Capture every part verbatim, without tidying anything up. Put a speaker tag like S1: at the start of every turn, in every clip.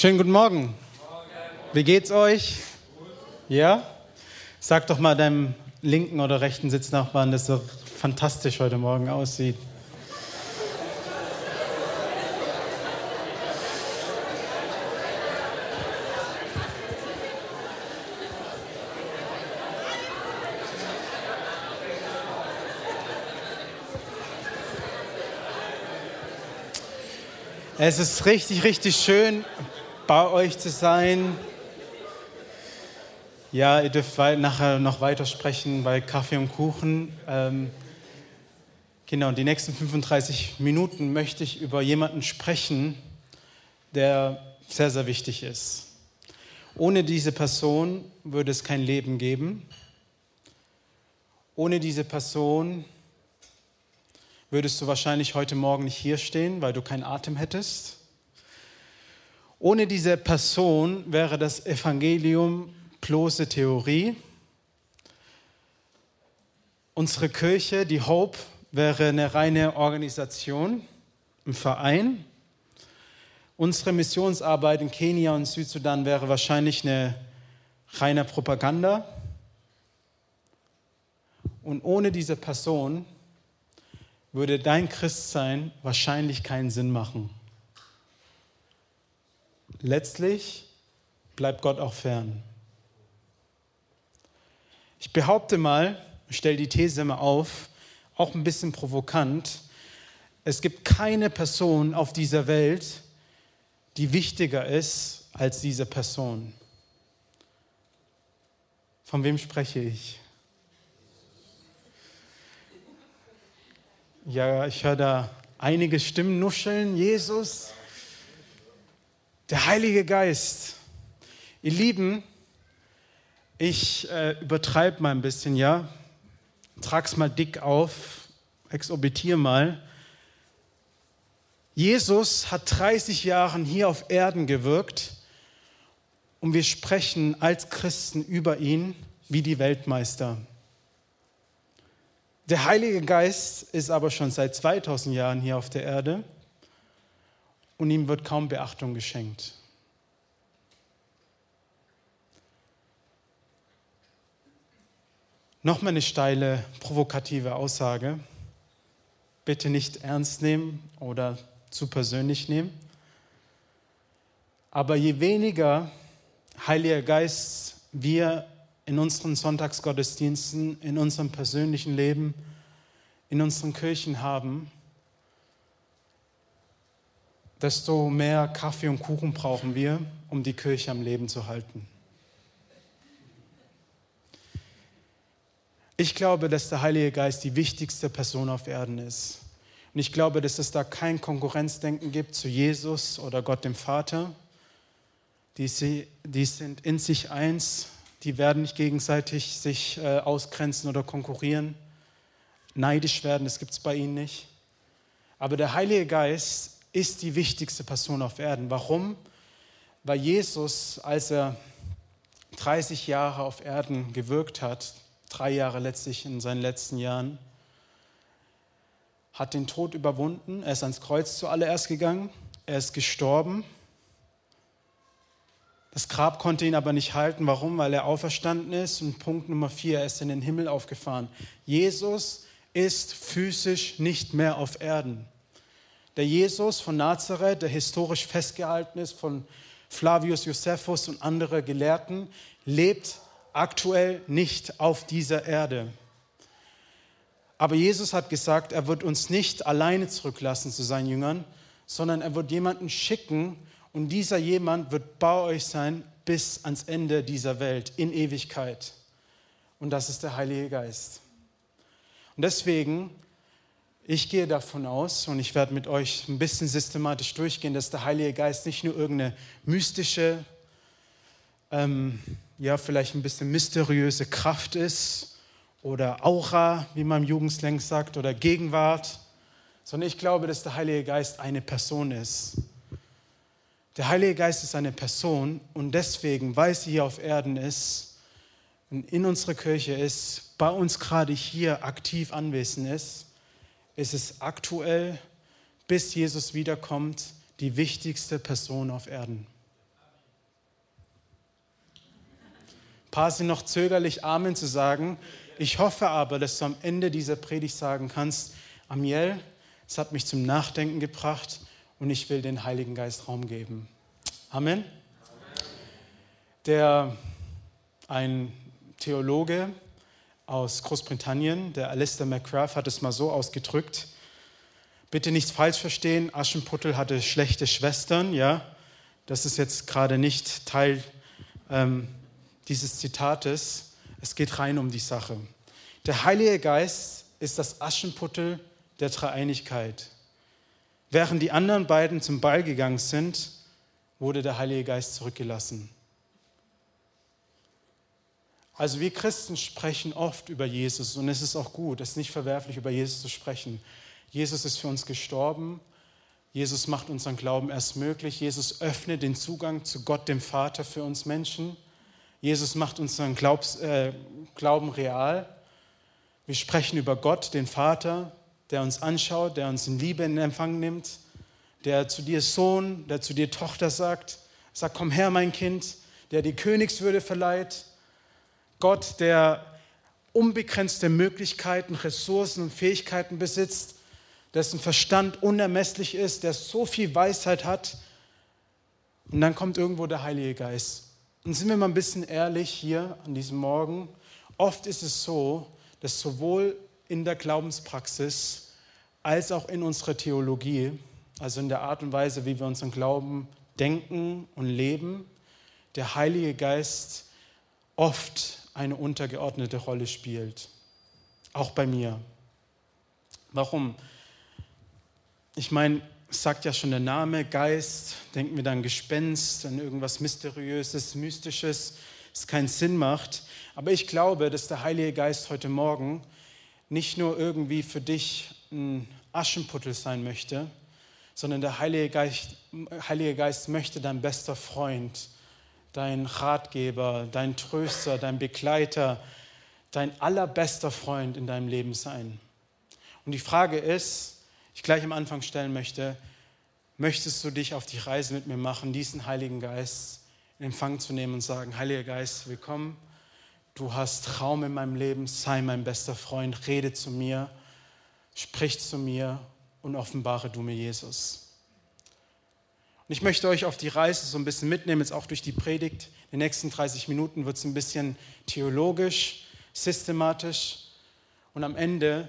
S1: Schönen guten Morgen. Wie geht's euch? Ja? Sag doch mal deinem linken oder rechten Sitznachbarn, dass er fantastisch heute Morgen aussieht. Es ist richtig, richtig schön, bei euch zu sein. Ja, ihr dürft nachher noch weitersprechen bei Kaffee und Kuchen. Ähm, genau, die nächsten fünfunddreißig Minuten möchte ich über jemanden sprechen, der sehr, sehr wichtig ist. Ohne diese Person würde es kein Leben geben. Ohne diese Person würdest du wahrscheinlich heute Morgen nicht hier stehen, weil du keinen Atem hättest. Ohne diese Person wäre das Evangelium bloße Theorie. Unsere Kirche, die Hope, wäre eine reine Organisation, ein Verein. Unsere Missionsarbeit in Kenia und Südsudan wäre wahrscheinlich eine reine Propaganda. Und ohne diese Person würde dein Christsein wahrscheinlich keinen Sinn machen. Letztlich bleibt Gott auch fern. Ich behaupte mal, ich stelle die These mal auf, auch ein bisschen provokant, es gibt keine Person auf dieser Welt, die wichtiger ist als diese Person. Von wem spreche ich? Ja, ich höre da einige Stimmen nuscheln. Jesus, der Heilige Geist. Ihr Lieben, ich äh, übertreibe mal ein bisschen, ja. Trag's mal dick auf, exorbitiere mal. Jesus hat dreißig Jahre hier auf Erden gewirkt und wir sprechen als Christen über ihn wie die Weltmeister. Der Heilige Geist ist aber schon seit zweitausend Jahren hier auf der Erde und ihm wird kaum Beachtung geschenkt. Nochmal eine steile, provokative Aussage. Bitte nicht ernst nehmen oder zu persönlich nehmen. Aber je weniger Heiliger Geist wir in unseren Sonntagsgottesdiensten, in unserem persönlichen Leben, in unseren Kirchen haben, desto mehr Kaffee und Kuchen brauchen wir, um die Kirche am Leben zu halten. Ich glaube, dass der Heilige Geist die wichtigste Person auf Erden ist. Und ich glaube, dass es da kein Konkurrenzdenken gibt zu Jesus oder Gott dem Vater. Die, sie, die sind in sich eins. Die werden nicht gegenseitig sich äh, ausgrenzen oder konkurrieren, neidisch werden, das gibt es bei ihnen nicht. Aber der Heilige Geist ist die wichtigste Person auf Erden. Warum? Weil Jesus, als er dreißig Jahre auf Erden gewirkt hat, drei Jahre letztlich in seinen letzten Jahren, hat den Tod überwunden. Er ist ans Kreuz zuallererst gegangen, er ist gestorben. Das Grab konnte ihn aber nicht halten. Warum? Weil er auferstanden ist. Und Punkt Nummer vier, er ist in den Himmel aufgefahren. Jesus ist physisch nicht mehr auf Erden. Der Jesus von Nazareth, der historisch festgehalten ist von Flavius Josephus und andere Gelehrten, lebt aktuell nicht auf dieser Erde. Aber Jesus hat gesagt, er wird uns nicht alleine zurücklassen zu seinen Jüngern, sondern er wird jemanden schicken, und dieser jemand wird bei euch sein bis ans Ende dieser Welt, in Ewigkeit. Und das ist der Heilige Geist. Und deswegen, ich gehe davon aus, und ich werde mit euch ein bisschen systematisch durchgehen, dass der Heilige Geist nicht nur irgendeine mystische, ähm, ja vielleicht ein bisschen mysteriöse Kraft ist oder Aura, wie man im Jugendslang sagt, oder Gegenwart, sondern ich glaube, dass der Heilige Geist eine Person ist. Der Heilige Geist ist eine Person und deswegen, weil sie hier auf Erden ist und in unserer Kirche ist, bei uns gerade hier aktiv anwesend ist, ist es aktuell, bis Jesus wiederkommt, die wichtigste Person auf Erden. paar sind noch zögerlich, Amen zu sagen. Ich hoffe aber, dass du am Ende dieser Predigt sagen kannst, Amiel, es hat mich zum Nachdenken gebracht und ich will den Heiligen Geist Raum geben. Amen. Amen. Der, ein Theologe aus Großbritannien, der Alistair McGrath, hat es mal so ausgedrückt, bitte nicht falsch verstehen, Aschenputtel hatte schlechte Schwestern, ja, das ist jetzt gerade nicht Teil ähm, dieses Zitates, es geht rein um die Sache. Der Heilige Geist ist das Aschenputtel der Dreieinigkeit. Während die anderen beiden zum Ball gegangen sind, wurde der Heilige Geist zurückgelassen. Also wir Christen sprechen oft über Jesus und es ist auch gut, es ist nicht verwerflich, über Jesus zu sprechen. Jesus ist für uns gestorben, Jesus macht unseren Glauben erst möglich, Jesus öffnet den Zugang zu Gott, dem Vater, für uns Menschen. Jesus macht unseren Glaubs, äh, Glauben real. Wir sprechen über Gott, den Vater, der uns anschaut, der uns in Liebe in Empfang nimmt, der zu dir Sohn, der zu dir Tochter sagt, sagt, komm her, mein Kind, der die Königswürde verleiht. Gott, der unbegrenzte Möglichkeiten, Ressourcen und Fähigkeiten besitzt, dessen Verstand unermesslich ist, der so viel Weisheit hat. Und dann kommt irgendwo der Heilige Geist. Und sind wir mal ein bisschen ehrlich hier an diesem Morgen, oft ist es so, dass sowohl in der Glaubenspraxis als auch in unserer Theologie, also in der Art und Weise, wie wir unseren Glauben denken und leben, der Heilige Geist oft eine untergeordnete Rolle spielt. Auch bei mir. Warum? Ich meine, es sagt ja schon der Name, Geist, denken wir dann Gespenst, an irgendwas Mysteriöses, Mystisches, das keinen Sinn macht. Aber ich glaube, dass der Heilige Geist heute Morgen nicht nur irgendwie für dich ein Aschenputtel sein möchte, sondern der Heilige Geist, Heilige Geist möchte dein bester Freund, dein Ratgeber, dein Tröster, dein Begleiter, dein allerbester Freund in deinem Leben sein. Und die Frage ist, ich gleich am Anfang stellen möchte, möchtest du dich auf die Reise mit mir machen, diesen Heiligen Geist in Empfang zu nehmen und sagen, Heiliger Geist, willkommen, du hast Raum in meinem Leben, sei mein bester Freund, rede zu mir, sprich zu mir und offenbare du mir Jesus. Und ich möchte euch auf die Reise so ein bisschen mitnehmen, jetzt auch durch die Predigt. In den nächsten dreißig Minuten wird es ein bisschen theologisch, systematisch und am Ende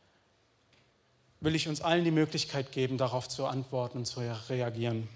S1: will ich uns allen die Möglichkeit geben, darauf zu antworten und zu reagieren.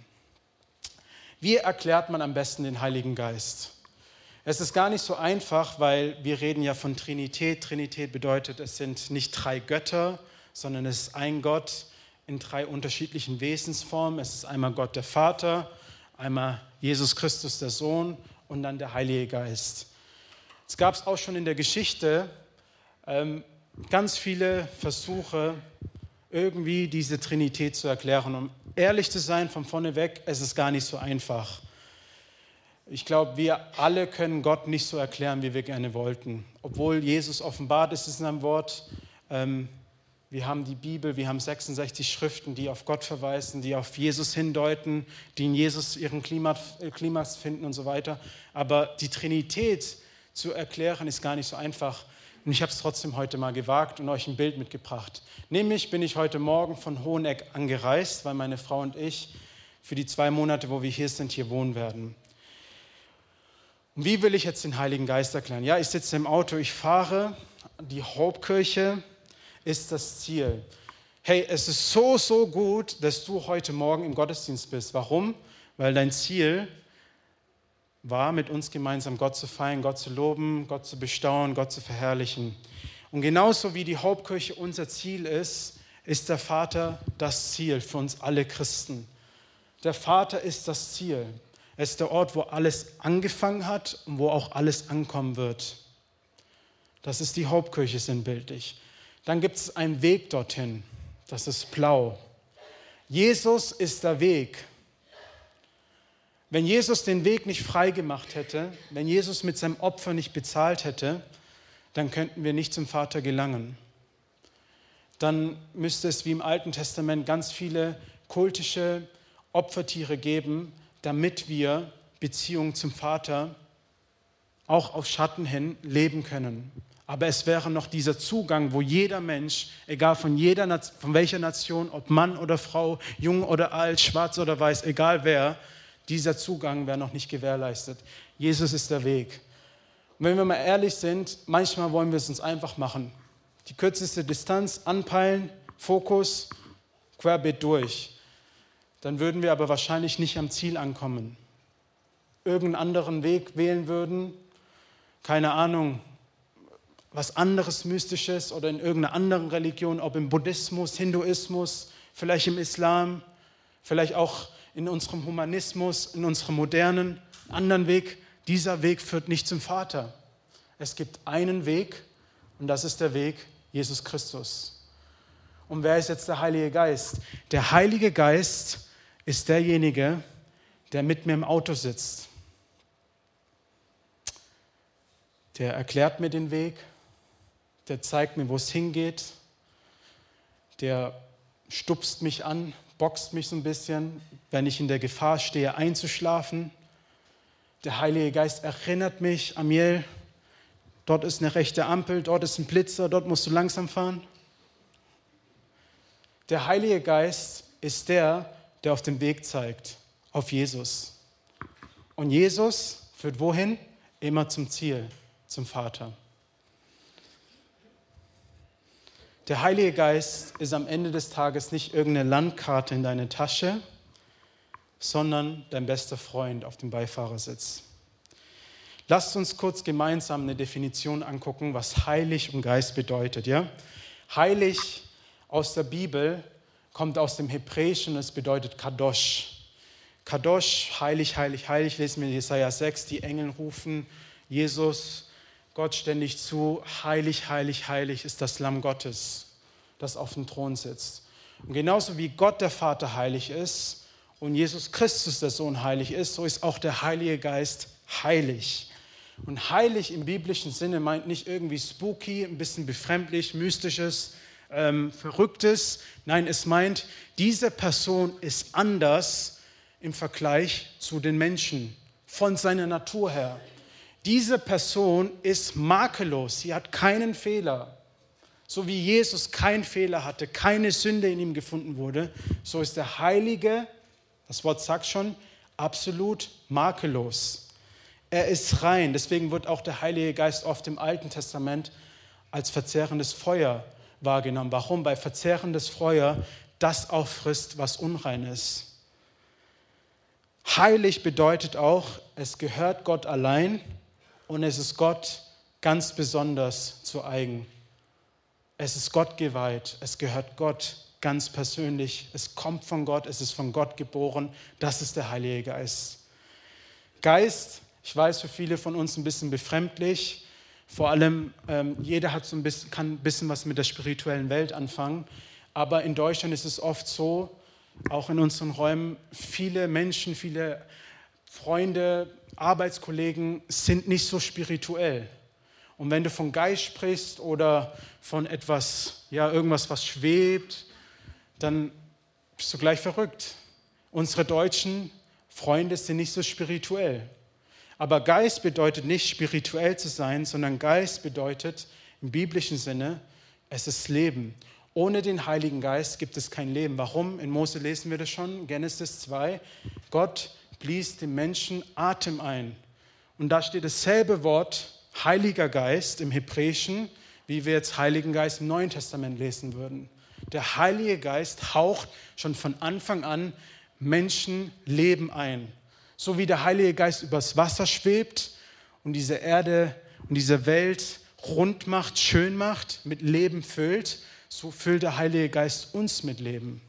S1: Wie erklärt man am besten den Heiligen Geist? Es ist gar nicht so einfach, weil wir reden ja von Trinität. Trinität bedeutet, es sind nicht drei Götter, sondern es ist ein Gott in drei unterschiedlichen Wesensformen. Es ist einmal Gott der Vater, einmal Jesus Christus der Sohn und dann der Heilige Geist. Es gab es auch schon in der Geschichte ähm, ganz viele Versuche, irgendwie diese Trinität zu erklären. Um ehrlich zu sein, von vorne weg, es ist gar nicht so einfach. Ich glaube, wir alle können Gott nicht so erklären, wie wir gerne wollten. Obwohl Jesus offenbart ist in seinem Wort. Ähm, wir haben die Bibel, wir haben sechsundsechzig Schriften, die auf Gott verweisen, die auf Jesus hindeuten, die in Jesus ihren Klimax finden und so weiter. Aber die Trinität zu erklären, ist gar nicht so einfach. Und ich habe es trotzdem heute mal gewagt und euch ein Bild mitgebracht. Nämlich bin ich heute Morgen von Hoheneck angereist, weil meine Frau und ich für die zwei Monate, wo wir hier sind, hier wohnen werden. Und wie will ich jetzt den Heiligen Geist erklären? Ja, ich sitze im Auto, ich fahre, die Hauptkirche ist das Ziel. Hey, es ist so, so gut, dass du heute Morgen im Gottesdienst bist. Warum? Weil dein Ziel war, mit uns gemeinsam Gott zu feiern, Gott zu loben, Gott zu bestaunen, Gott zu verherrlichen. Und genauso wie die Hauptkirche unser Ziel ist, ist der Vater das Ziel für uns alle Christen. Der Vater ist das Ziel. Er ist der Ort, wo alles angefangen hat und wo auch alles ankommen wird. Das ist die Hauptkirche sinnbildlich. Dann gibt es einen Weg dorthin. Das ist blau. Jesus ist der Weg. Wenn Jesus den Weg nicht frei gemacht hätte, wenn Jesus mit seinem Opfer nicht bezahlt hätte, dann könnten wir nicht zum Vater gelangen. Dann müsste es wie im Alten Testament ganz viele kultische Opfertiere geben, damit wir Beziehung zum Vater auch auf Schatten hin leben können. Aber es wäre noch dieser Zugang, wo jeder Mensch, egal von, jeder, von welcher Nation, ob Mann oder Frau, jung oder alt, schwarz oder weiß, egal wer, dieser Zugang wäre noch nicht gewährleistet. Jesus ist der Weg. Und wenn wir mal ehrlich sind, manchmal wollen wir es uns einfach machen. Die kürzeste Distanz anpeilen, Fokus, querbeet durch. Dann würden wir aber wahrscheinlich nicht am Ziel ankommen. Irgendeinen anderen Weg wählen würden, keine Ahnung, was anderes Mystisches oder in irgendeiner anderen Religion, ob im Buddhismus, Hinduismus, vielleicht im Islam, vielleicht auch in unserem Humanismus, in unserem modernen, anderen Weg. Dieser Weg führt nicht zum Vater. Es gibt einen Weg und das ist der Weg Jesus Christus. Und wer ist jetzt der Heilige Geist? Der Heilige Geist ist derjenige, der mit mir im Auto sitzt. Der erklärt mir den Weg, der zeigt mir, wo es hingeht, der stupst mich an, boxt mich so ein bisschen, wenn ich in der Gefahr stehe, einzuschlafen. Der Heilige Geist erinnert mich, Amiel, dort ist eine rechte Ampel, dort ist ein Blitzer, dort musst du langsam fahren. Der Heilige Geist ist der, der auf den Weg zeigt, auf Jesus. Und Jesus führt wohin? Immer zum Ziel, zum Vater. Der Heilige Geist ist am Ende des Tages nicht irgendeine Landkarte in deiner Tasche, sondern dein bester Freund auf dem Beifahrersitz. Lasst uns kurz gemeinsam eine Definition angucken, was heilig und Geist bedeutet. Ja? Heilig aus der Bibel kommt aus dem Hebräischen, es bedeutet Kadosh. Kadosh, heilig, heilig, heilig, lesen wir in Jesaja sechs, die Engel rufen Jesus, Gott ständig zu, heilig, heilig, heilig ist das Lamm Gottes, das auf dem Thron sitzt. Und genauso wie Gott der Vater heilig ist und Jesus Christus der Sohn heilig ist, so ist auch der Heilige Geist heilig. Und heilig im biblischen Sinne meint nicht irgendwie spooky, ein bisschen befremdlich, mystisches, ähm, verrücktes. Nein, es meint, diese Person ist anders im Vergleich zu den Menschen, von seiner Natur her. Diese Person ist makellos, sie hat keinen Fehler. So wie Jesus keinen Fehler hatte, keine Sünde in ihm gefunden wurde, so ist der Heilige, das Wort sagt schon, absolut makellos. Er ist rein, deswegen wird auch der Heilige Geist oft im Alten Testament als verzehrendes Feuer wahrgenommen. Warum? Weil verzehrendes Feuer das auffrisst, was unrein ist. Heilig bedeutet auch, es gehört Gott allein und es ist Gott ganz besonders zu eigen. Es ist Gott geweiht, es gehört Gott ganz persönlich, es kommt von Gott, es ist von Gott geboren, das ist der Heilige Geist. Geist, ich weiß, für viele von uns ein bisschen befremdlich, vor allem ähm, jeder hat so ein bisschen, kann ein bisschen was mit der spirituellen Welt anfangen, aber in Deutschland ist es oft so, auch in unseren Räumen, viele Menschen, viele Freunde, Arbeitskollegen sind nicht so spirituell. Und wenn du von Geist sprichst oder von etwas, ja, irgendwas, was schwebt, dann bist du gleich verrückt. Unsere deutschen Freunde sind nicht so spirituell. Aber Geist bedeutet nicht spirituell zu sein, sondern Geist bedeutet im biblischen Sinne, es ist Leben. Ohne den Heiligen Geist gibt es kein Leben. Warum? In Mose lesen wir das schon, Genesis zwei. Gott blies dem Menschen Atem ein. Und da steht dasselbe Wort, Heiliger Geist im Hebräischen, wie wir jetzt Heiligen Geist im Neuen Testament lesen würden. Der Heilige Geist haucht schon von Anfang an Menschenleben ein. So wie der Heilige Geist übers Wasser schwebt und diese Erde und diese Welt rund macht, schön macht, mit Leben füllt, so füllt der Heilige Geist uns mit Leben.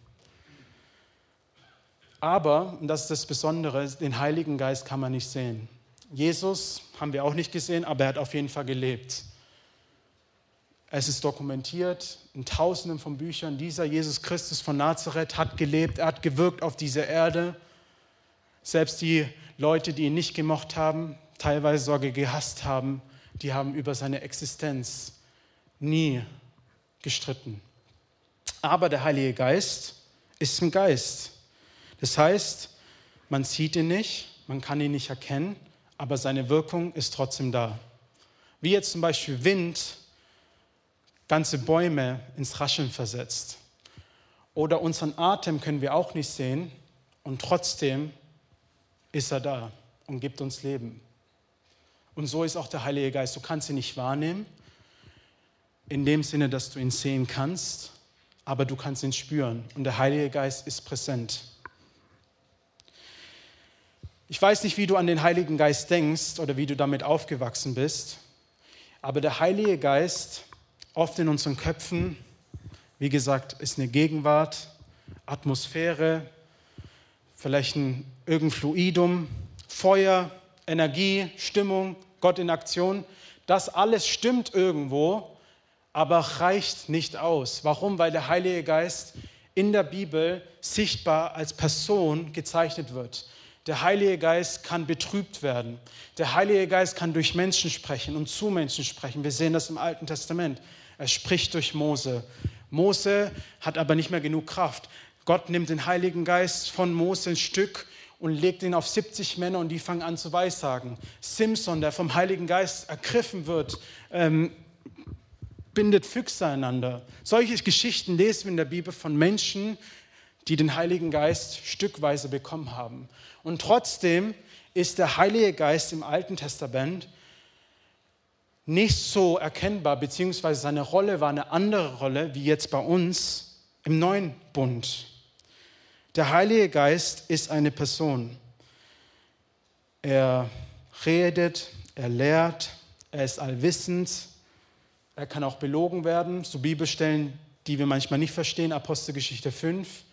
S1: Aber, und das ist das Besondere, den Heiligen Geist kann man nicht sehen. Jesus haben wir auch nicht gesehen, aber er hat auf jeden Fall gelebt. Es ist dokumentiert in Tausenden von Büchern. Dieser Jesus Christus von Nazareth hat gelebt, er hat gewirkt auf dieser Erde. Selbst die Leute, die ihn nicht gemocht haben, teilweise sogar gehasst haben, die haben über seine Existenz nie gestritten. Aber der Heilige Geist ist ein Geist. Das heißt, man sieht ihn nicht, man kann ihn nicht erkennen, aber seine Wirkung ist trotzdem da. Wie jetzt zum Beispiel Wind ganze Bäume ins Rascheln versetzt. Oder unseren Atem können wir auch nicht sehen und trotzdem ist er da und gibt uns Leben. Und so ist auch der Heilige Geist. Du kannst ihn nicht wahrnehmen, in dem Sinne, dass du ihn sehen kannst, aber du kannst ihn spüren. Und der Heilige Geist ist präsent. Ich weiß nicht, wie du an den Heiligen Geist denkst oder wie du damit aufgewachsen bist, aber der Heilige Geist, oft in unseren Köpfen, wie gesagt, ist eine Gegenwart, Atmosphäre, vielleicht ein irgendein Fluidum, Feuer, Energie, Stimmung, Gott in Aktion. Das alles stimmt irgendwo, aber reicht nicht aus. Warum? Weil der Heilige Geist in der Bibel sichtbar als Person gezeichnet wird. Der Heilige Geist kann betrübt werden. Der Heilige Geist kann durch Menschen sprechen und zu Menschen sprechen. Wir sehen das im Alten Testament. Er spricht durch Mose. Mose hat aber nicht mehr genug Kraft. Gott nimmt den Heiligen Geist von Mose ein Stück und legt ihn auf siebzig Männer und die fangen an zu weissagen. Simson, der vom Heiligen Geist ergriffen wird, ähm, bindet Füchse einander. Solche Geschichten lesen wir in der Bibel von Menschen, die den Heiligen Geist stückweise bekommen haben. Und trotzdem ist der Heilige Geist im Alten Testament nicht so erkennbar, beziehungsweise seine Rolle war eine andere Rolle, wie jetzt bei uns im Neuen Bund. Der Heilige Geist ist eine Person. Er redet, er lehrt, er ist allwissend, er kann auch belogen werden, so Bibelstellen, die wir manchmal nicht verstehen, Apostelgeschichte fünf.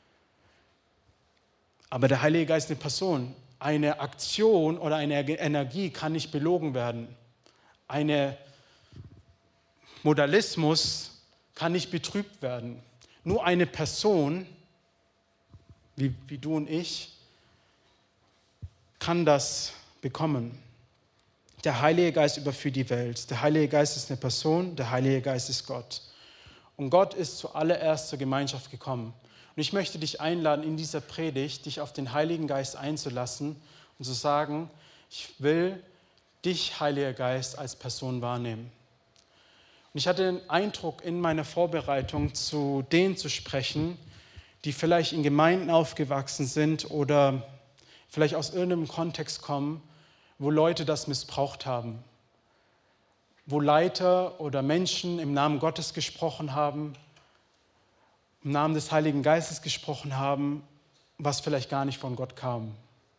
S1: Aber der Heilige Geist ist eine Person. Eine Aktion oder eine Energie kann nicht belogen werden. Ein Modalismus kann nicht betrübt werden. Nur eine Person, wie, wie du und ich, kann das bekommen. Der Heilige Geist überführt die Welt. Der Heilige Geist ist eine Person, der Heilige Geist ist Gott. Und Gott ist zuallererst zur Gemeinschaft gekommen. Und ich möchte dich einladen, in dieser Predigt dich auf den Heiligen Geist einzulassen und zu sagen, ich will dich, Heiliger Geist, als Person wahrnehmen. Und ich hatte den Eindruck, in meiner Vorbereitung zu denen zu sprechen, die vielleicht in Gemeinden aufgewachsen sind oder vielleicht aus irgendeinem Kontext kommen, wo Leute das missbraucht haben, wo Leiter oder Menschen im Namen Gottes gesprochen haben, im Namen des Heiligen Geistes gesprochen haben, was vielleicht gar nicht von Gott kam.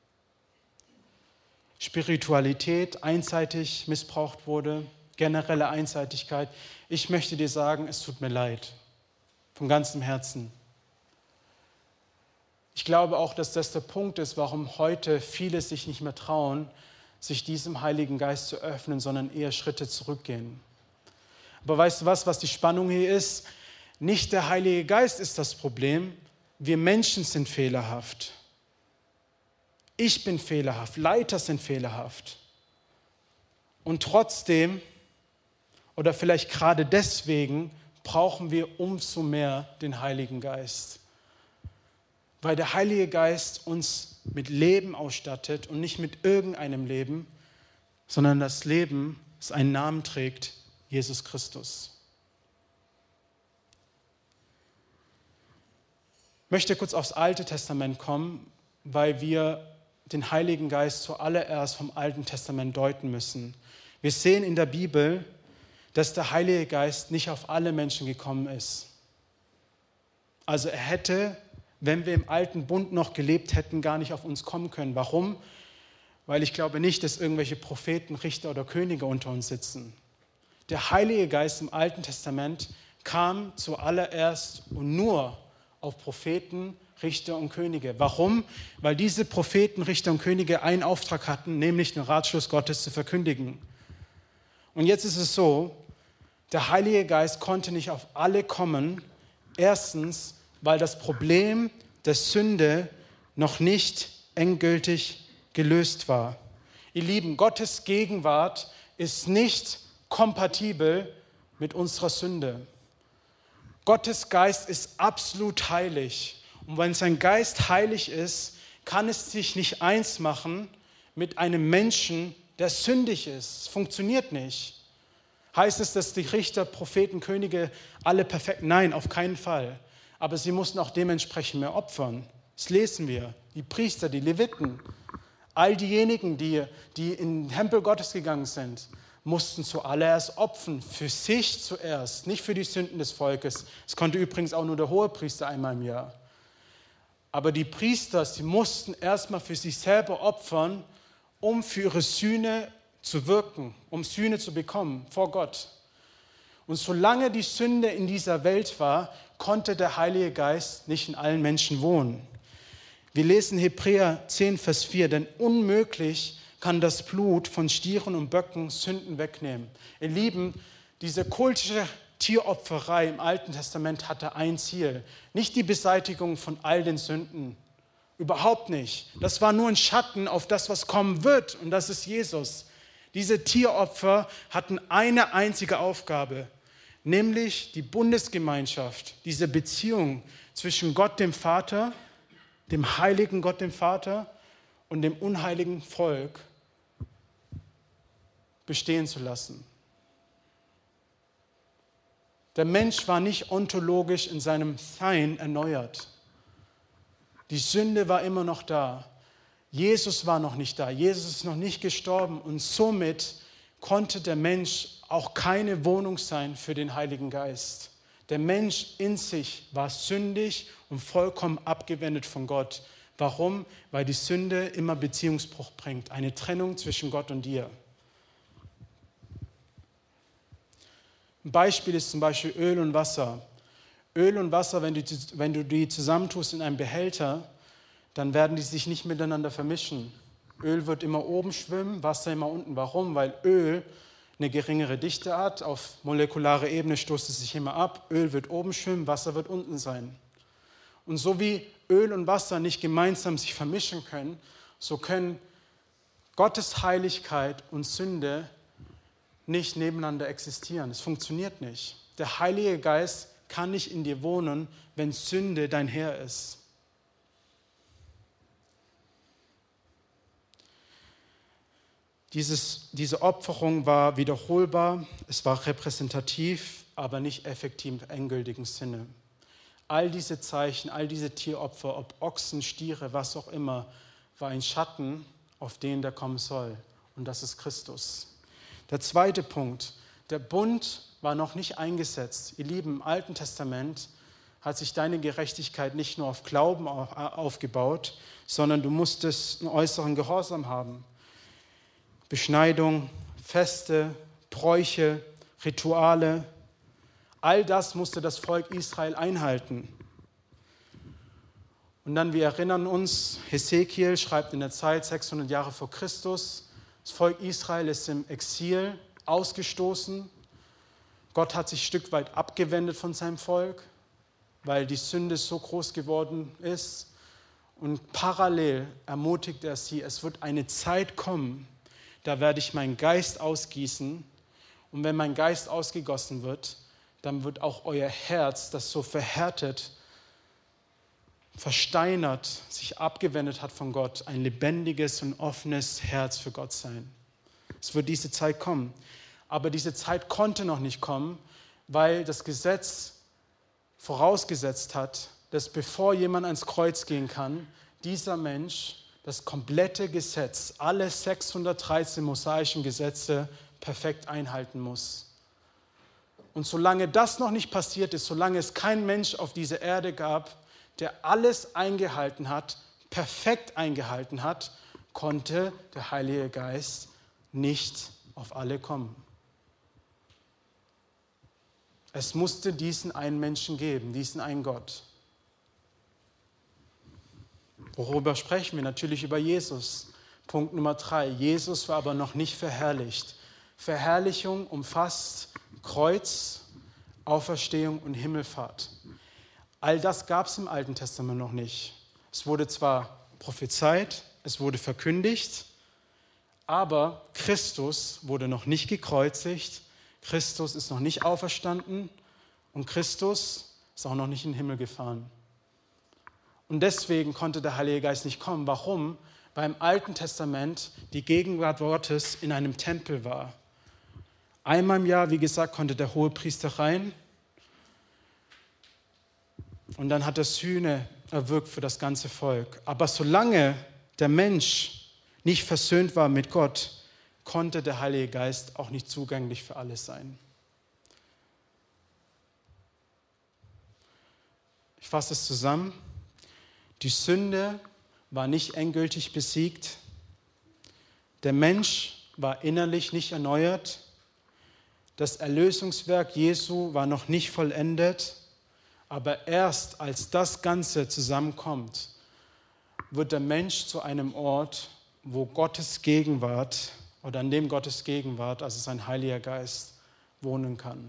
S1: Spiritualität einseitig missbraucht wurde, generelle Einseitigkeit. Ich möchte dir sagen, es tut mir leid, von ganzem Herzen. Ich glaube auch, dass das der Punkt ist, warum heute viele sich nicht mehr trauen, sich diesem Heiligen Geist zu öffnen, sondern eher Schritte zurückgehen. Aber weißt du was, was die Spannung hier ist? Nicht der Heilige Geist ist das Problem, wir Menschen sind fehlerhaft. Ich bin fehlerhaft, Leiter sind fehlerhaft. Und trotzdem, oder vielleicht gerade deswegen, brauchen wir umso mehr den Heiligen Geist. Weil der Heilige Geist uns mit Leben ausstattet und nicht mit irgendeinem Leben, sondern das Leben, das einen Namen trägt, Jesus Christus. Ich möchte kurz aufs Alte Testament kommen, weil wir den Heiligen Geist zuallererst vom Alten Testament deuten müssen. Wir sehen in der Bibel, dass der Heilige Geist nicht auf alle Menschen gekommen ist. Also er hätte, wenn wir im Alten Bund noch gelebt hätten, gar nicht auf uns kommen können. Warum? Weil ich glaube nicht, dass irgendwelche Propheten, Richter oder Könige unter uns sitzen. Der Heilige Geist im Alten Testament kam zuallererst und nur auf Propheten, Richter und Könige. Warum? Weil diese Propheten, Richter und Könige einen Auftrag hatten, nämlich den Ratschluss Gottes zu verkündigen. Und jetzt ist es so, der Heilige Geist konnte nicht auf alle kommen. Erstens, weil das Problem der Sünde noch nicht endgültig gelöst war. Ihr Lieben, Gottes Gegenwart ist nicht kompatibel mit unserer Sünde. Gottes Geist ist absolut heilig. Und wenn sein Geist heilig ist, kann es sich nicht eins machen mit einem Menschen, der sündig ist. Es funktioniert nicht. Heißt es, dass die Richter, Propheten, Könige alle perfekt? Nein, auf keinen Fall. Aber sie mussten auch dementsprechend mehr opfern. Das lesen wir. Die Priester, die Leviten, all diejenigen, die, die in den Tempel Gottes gegangen sind, mussten zuallererst opfern, für sich zuerst, nicht für die Sünden des Volkes. Das konnte übrigens auch nur der Hohepriester einmal im Jahr. Aber die Priester, sie mussten erstmal für sich selber opfern, um für ihre Sühne zu wirken, um Sühne zu bekommen vor Gott. Und solange die Sünde in dieser Welt war, konnte der Heilige Geist nicht in allen Menschen wohnen. Wir lesen Hebräer zehn, Vers vier, denn unmöglich kann das Blut von Stieren und Böcken Sünden wegnehmen. Ihr Lieben, diese kultische Tieropferei im Alten Testament hatte ein Ziel, nicht die Beseitigung von all den Sünden, überhaupt nicht. Das war nur ein Schatten auf das, was kommen wird, und das ist Jesus. Diese Tieropfer hatten eine einzige Aufgabe, nämlich die Bundesgemeinschaft, diese Beziehung zwischen Gott dem Vater, dem heiligen Gott dem Vater und dem unheiligen Volk bestehen zu lassen. Der Mensch war nicht ontologisch in seinem Sein erneuert. Die Sünde war immer noch da. Jesus war noch nicht da. Jesus ist noch nicht gestorben. Und somit konnte der Mensch auch keine Wohnung sein für den Heiligen Geist. Der Mensch in sich war sündig und vollkommen abgewendet von Gott. Warum? Weil die Sünde immer Beziehungsbruch bringt. Eine Trennung zwischen Gott und dir. Ein Beispiel ist zum Beispiel Öl und Wasser. Öl und Wasser, wenn du, wenn du die zusammentust in einem Behälter, dann werden die sich nicht miteinander vermischen. Öl wird immer oben schwimmen, Wasser immer unten. Warum? Weil Öl eine geringere Dichte hat. Auf molekularer Ebene stoßt es sich immer ab. Öl wird oben schwimmen, Wasser wird unten sein. Und so wie Öl und Wasser nicht gemeinsam sich vermischen können, so können Gottes Heiligkeit und Sünde nicht nebeneinander existieren. Es funktioniert nicht. Der Heilige Geist kann nicht in dir wohnen, wenn Sünde dein Herr ist. Dieses, diese Opferung war wiederholbar, es war repräsentativ, aber nicht effektiv im endgültigen Sinne. All diese Zeichen, all diese Tieropfer, ob Ochsen, Stiere, was auch immer, war ein Schatten auf den, der kommen soll. Und das ist Christus. Der zweite Punkt, der Bund war noch nicht eingesetzt. Ihr Lieben, im Alten Testament hat sich deine Gerechtigkeit nicht nur auf Glauben aufgebaut, sondern du musstest einen äußeren Gehorsam haben. Beschneidung, Feste, Bräuche, Rituale, all das musste das Volk Israel einhalten. Und dann, wir erinnern uns, Hesekiel schreibt in der Zeit sechshundert Jahre vor Christus, das Volk Israel ist im Exil ausgestoßen. Gott hat sich ein Stück weit abgewendet von seinem Volk, weil die Sünde so groß geworden ist. Und parallel ermutigt er sie, es wird eine Zeit kommen, da werde ich meinen Geist ausgießen. Und wenn mein Geist ausgegossen wird, dann wird auch euer Herz, das so verhärtet, versteinert, sich abgewendet hat von Gott, ein lebendiges und offenes Herz für Gott sein. Es wird diese Zeit kommen. Aber diese Zeit konnte noch nicht kommen, weil das Gesetz vorausgesetzt hat, dass bevor jemand ans Kreuz gehen kann, dieser Mensch das komplette Gesetz, alle sechshundertdreizehn mosaischen Gesetze perfekt einhalten muss. Und solange das noch nicht passiert ist, solange es keinen Mensch auf dieser Erde gab, der alles eingehalten hat, perfekt eingehalten hat, konnte der Heilige Geist nicht auf alle kommen. Es musste diesen einen Menschen geben, diesen einen Gott. Worüber sprechen wir? Natürlich über Jesus. Punkt Nummer drei. Jesus war aber noch nicht verherrlicht. Verherrlichung umfasst Kreuz, Auferstehung und Himmelfahrt. All das gab es im Alten Testament noch nicht. Es wurde zwar prophezeit, es wurde verkündigt, aber Christus wurde noch nicht gekreuzigt, Christus ist noch nicht auferstanden und Christus ist auch noch nicht in den Himmel gefahren. Und deswegen konnte der Heilige Geist nicht kommen. Warum? beim Alten Testament die Gegenwart Gottes in einem Tempel war. Einmal im Jahr, wie gesagt, konnte der Hohepriester rein und dann hat er Sühne erwirkt für das ganze Volk. Aber solange der Mensch nicht versöhnt war mit Gott, konnte der Heilige Geist auch nicht zugänglich für alle sein. Ich fasse es zusammen. Die Sünde war nicht endgültig besiegt. Der Mensch war innerlich nicht erneuert. Das Erlösungswerk Jesu war noch nicht vollendet. Aber erst als das Ganze zusammenkommt, wird der Mensch zu einem Ort, wo Gottes Gegenwart oder an dem Gottes Gegenwart, also sein Heiliger Geist, wohnen kann.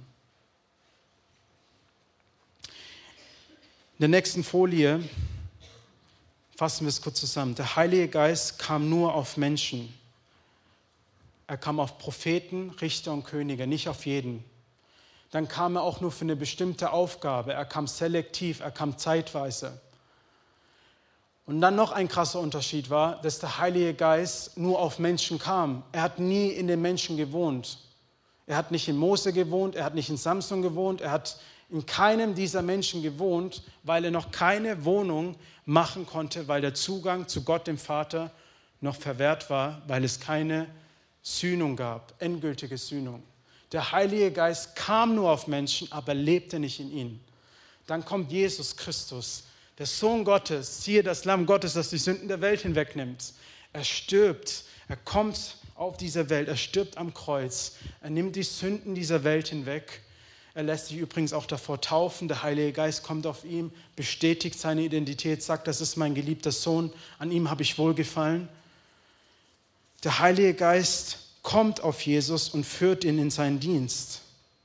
S1: In der nächsten Folie fassen wir es kurz zusammen. Der Heilige Geist kam nur auf Menschen. Er kam auf Propheten, Richter und Könige, nicht auf jeden. Dann kam er auch nur für eine bestimmte Aufgabe. Er kam selektiv, er kam zeitweise. Und dann noch ein krasser Unterschied war, dass der Heilige Geist nur auf Menschen kam. Er hat nie in den Menschen gewohnt. Er hat nicht in Mose gewohnt, er hat nicht in Samson gewohnt, er hat in keinem dieser Menschen gewohnt, weil er noch keine Wohnung machen konnte, weil der Zugang zu Gott, dem Vater, noch verwehrt war, weil es keine Sühnung gab, endgültige Sühnung. Der Heilige Geist kam nur auf Menschen, aber lebte nicht in ihnen. Dann kommt Jesus Christus, der Sohn Gottes, siehe das Lamm Gottes, das die Sünden der Welt hinwegnimmt. Er stirbt, er kommt auf diese Welt, er stirbt am Kreuz, er nimmt die Sünden dieser Welt hinweg. Er lässt sich übrigens auch davor taufen, der Heilige Geist kommt auf ihn, bestätigt seine Identität, sagt, das ist mein geliebter Sohn, an ihm habe ich wohlgefallen. Der Heilige Geist kommt auf Jesus und führt ihn in seinen Dienst.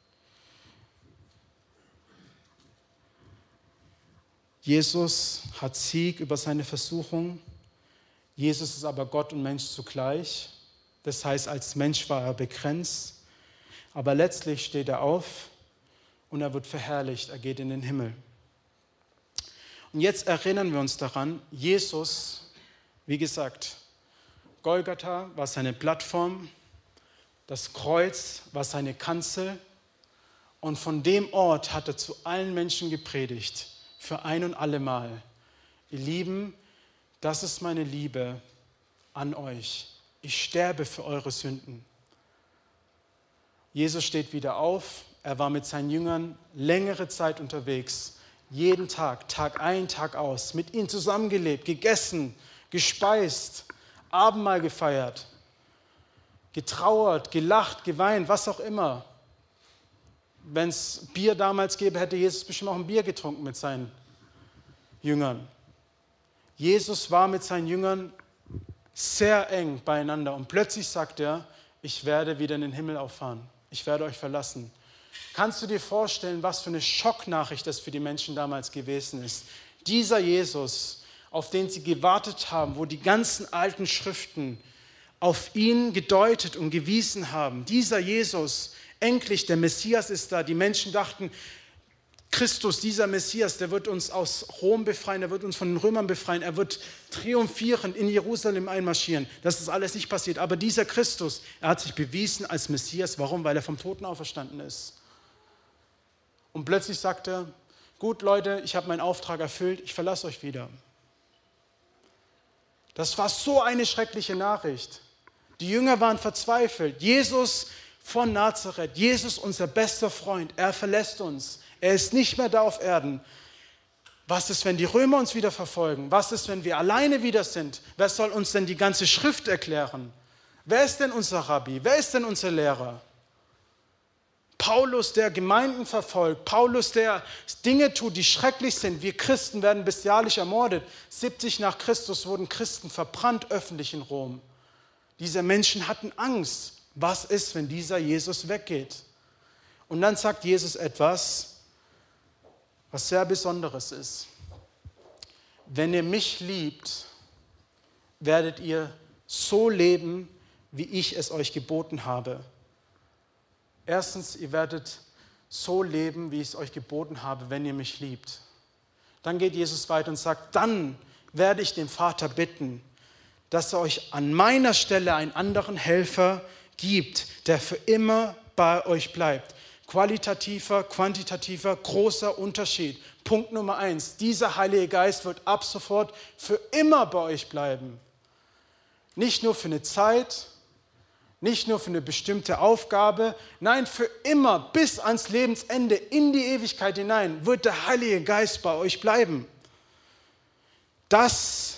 S1: Jesus hat Sieg über seine Versuchung. Jesus ist aber Gott und Mensch zugleich. Das heißt, als Mensch war er begrenzt. Aber letztlich steht er auf und er wird verherrlicht. Er geht in den Himmel. Und jetzt erinnern wir uns daran, Jesus, wie gesagt, Golgatha war seine Plattform, das Kreuz war seine Kanzel und von dem Ort hat er zu allen Menschen gepredigt, für ein und allemal. Ihr Lieben, das ist meine Liebe an euch. Ich sterbe für eure Sünden. Jesus steht wieder auf. Er war mit seinen Jüngern längere Zeit unterwegs. Jeden Tag, Tag ein, Tag aus. Mit ihnen zusammengelebt, gegessen, gespeist, Abendmahl gefeiert, getrauert, gelacht, geweint, was auch immer. Wenn es Bier damals gäbe, hätte Jesus bestimmt auch ein Bier getrunken mit seinen Jüngern. Jesus war mit seinen Jüngern sehr eng beieinander und plötzlich sagt er, ich werde wieder in den Himmel auffahren. Ich werde euch verlassen. Kannst du dir vorstellen, was für eine Schocknachricht das für die Menschen damals gewesen ist? Dieser Jesus, auf den sie gewartet haben, wo die ganzen alten Schriften auf ihn gedeutet und gewiesen haben. Dieser Jesus, endlich, der Messias ist da. Die Menschen dachten, Christus, dieser Messias, der wird uns aus Rom befreien, der wird uns von den Römern befreien, er wird triumphierend in Jerusalem einmarschieren. Das ist alles nicht passiert. Aber dieser Christus, er hat sich bewiesen als Messias. Warum? Weil er vom Toten auferstanden ist. Und plötzlich sagt er, gut Leute, ich habe meinen Auftrag erfüllt, ich verlasse euch wieder. Das war so eine schreckliche Nachricht. Die Jünger waren verzweifelt. Jesus von Nazareth, Jesus, unser bester Freund, er verlässt uns. Er ist nicht mehr da auf Erden. Was ist, wenn die Römer uns wieder verfolgen? Was ist, wenn wir alleine wieder sind? Wer soll uns denn die ganze Schrift erklären? Wer ist denn unser Rabbi? Wer ist denn unser Lehrer? Paulus, der Gemeinden verfolgt, Paulus, der Dinge tut, die schrecklich sind. Wir Christen werden bestialisch ermordet. siebzig nach Christus wurden Christen verbrannt öffentlich in Rom. Diese Menschen hatten Angst. Was ist, wenn dieser Jesus weggeht? Und dann sagt Jesus etwas, was sehr Besonderes ist. Wenn ihr mich liebt, werdet ihr so leben, wie ich es euch geboten habe. Erstens, ihr werdet so leben, wie ich es euch geboten habe, wenn ihr mich liebt. Dann geht Jesus weiter und sagt, dann werde ich den Vater bitten, dass er euch an meiner Stelle einen anderen Helfer gibt, der für immer bei euch bleibt. Qualitativer, quantitativer, großer Unterschied. Punkt Nummer eins, dieser Heilige Geist wird ab sofort für immer bei euch bleiben. Nicht nur für eine Zeit, nicht nur für eine bestimmte Aufgabe, nein, für immer, bis ans Lebensende, in die Ewigkeit hinein, wird der Heilige Geist bei euch bleiben. Das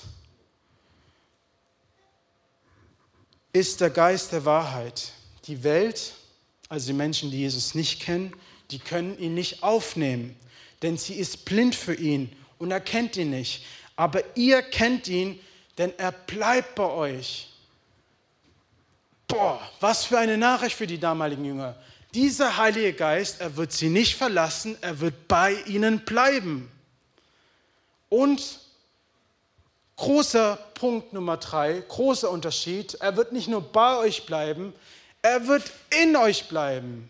S1: ist der Geist der Wahrheit. Die Welt, also die Menschen, die Jesus nicht kennen, die können ihn nicht aufnehmen, denn sie ist blind für ihn und erkennt ihn nicht. Aber ihr kennt ihn, denn er bleibt bei euch. Boah, was für eine Nachricht für die damaligen Jünger. Dieser Heilige Geist, er wird sie nicht verlassen, er wird bei ihnen bleiben. Und großer Punkt Nummer drei, großer Unterschied, er wird nicht nur bei euch bleiben, er wird in euch bleiben.